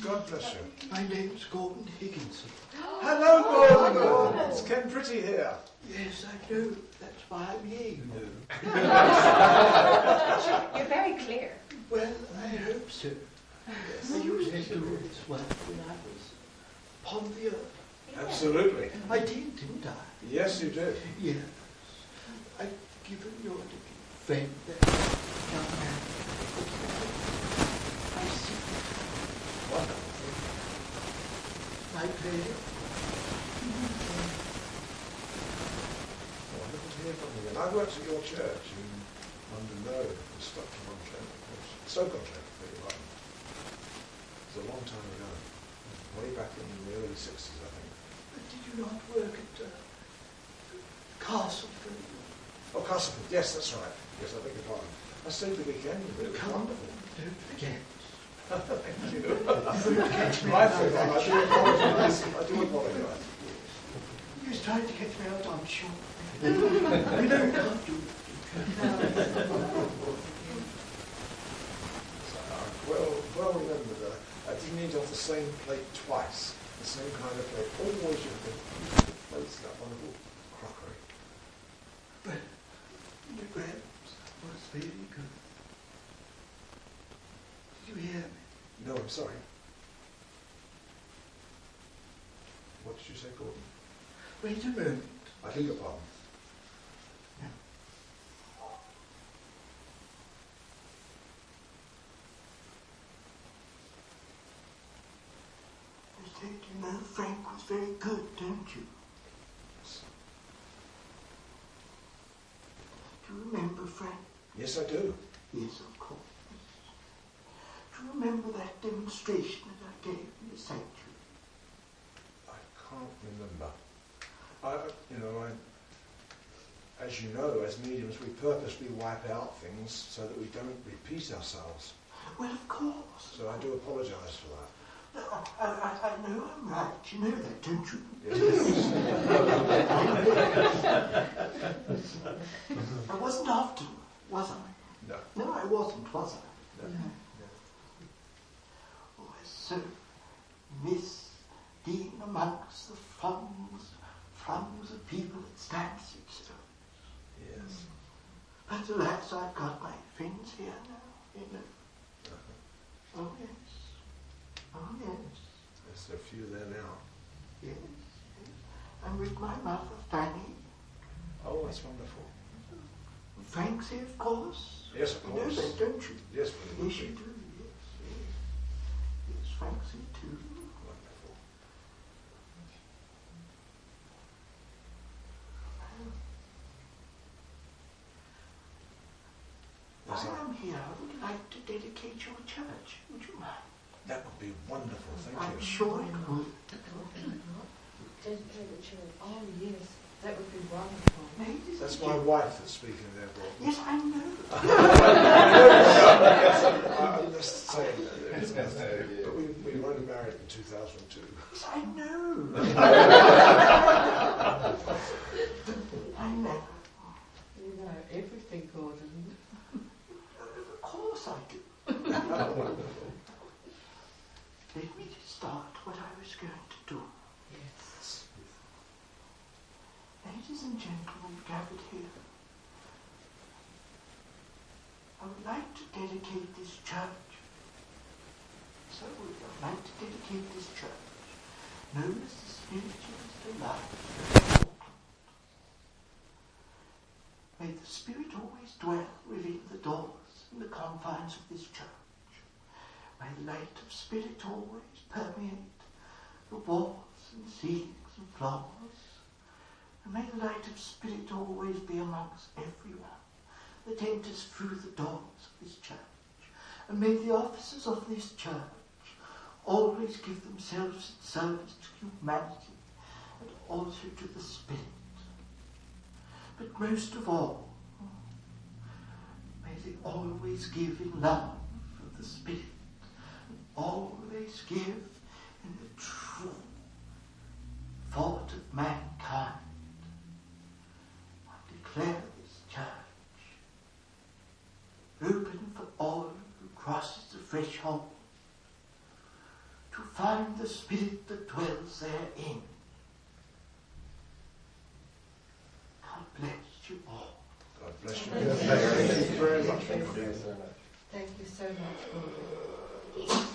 God bless you. My name's Gordon Higginson. Hello, Gordon. It's Ken Pretty here. Yes, I know. That's why I'm here, you know. You're very clear. Well, I hope so. Yes. I used to do this work when I was upon the earth. Absolutely. I did, didn't I? Yes, you did. Yes. I've given your little friend that young man. I see. Wonderful. My pleasure. Wonderful to hear from you. And I worked at your church in London Road, in Stockton on Trent, Stoke on Trent, beg your pardon. It was a long time ago, way back in the early 60s, I think. But did you not work at Castleford? Oh, Castleford, yes, that's right. Yes, I beg your pardon. I stayed the weekend, it was wonderful. Don't forget. Thank you. Catch me My out. fault, I do apologise. I do apologise. He was trying to get me out, I'm sure. You know, you can't do it. Well remembered. I didn't eat off the same plate twice. The same kind of plate. Always you have the plates, that wonderful crockery. But your grams was very good. Did you hear me? No, I'm sorry. What did you say, Gordon? Wait a moment. I beg your pardon. You said you know Frank was very good, don't you? Do you remember Frank? Yes, I do. Yes, of course. Do you remember that demonstration that I gave in the sanctuary? I can't remember. As you know, as mediums, we purposely wipe out things so that we don't repeat ourselves. Well, of course. So I do apologise for that. I know I'm right. You know that, don't you? Yes. I wasn't after, was I? No. No, I wasn't, was I? No. Oh, I so miss being amongst the throngs of people at Stansted Stones. Yes. But alas, I've got my friends here now, you know. Oh, yes. Oh, yes. There's a few there now. Yes, yes. I'm with my mother, Fanny. Oh, that's wonderful. Frank's here, of course. Yes, of You know course. that, don't you? Yes, Yes, you do. Yes, yes. Yes, Frank's here too. Wonderful. While I'm here, I would like to dedicate your church. Would you mind? That would be wonderful, thank I'm you. sure it would. Dedicate the church. Oh, yes. That would be wonderful. Ladies That's and my gentlemen. wife that's speaking there, Gordon. Yes, I know. I'm just saying that. But we were only married in 2002. Yes, I know. I know. You know everything, Gordon. Of course I do. Let me just start what I was going to do. Yes. Ladies and gentlemen gathered here, I would like to dedicate this church. So I'd like to dedicate this church, known as the Spiritualist Alliance of Auckland. May the Spirit always dwell within the doors and the confines of this church. May the light of Spirit always permeate the walls and ceilings and floors. And may the light of Spirit always be amongst everyone that enters through the doors of this church. And may the officers of this church always give themselves in service to humanity and also to the Spirit. But most of all, may they always give in love of the Spirit, and always give in the true thought of mankind. I declare this church open for all who crosses the threshold to find the spirit that dwells therein. God bless you all. God bless you. Thank you very much. Thank you so much, Gordon.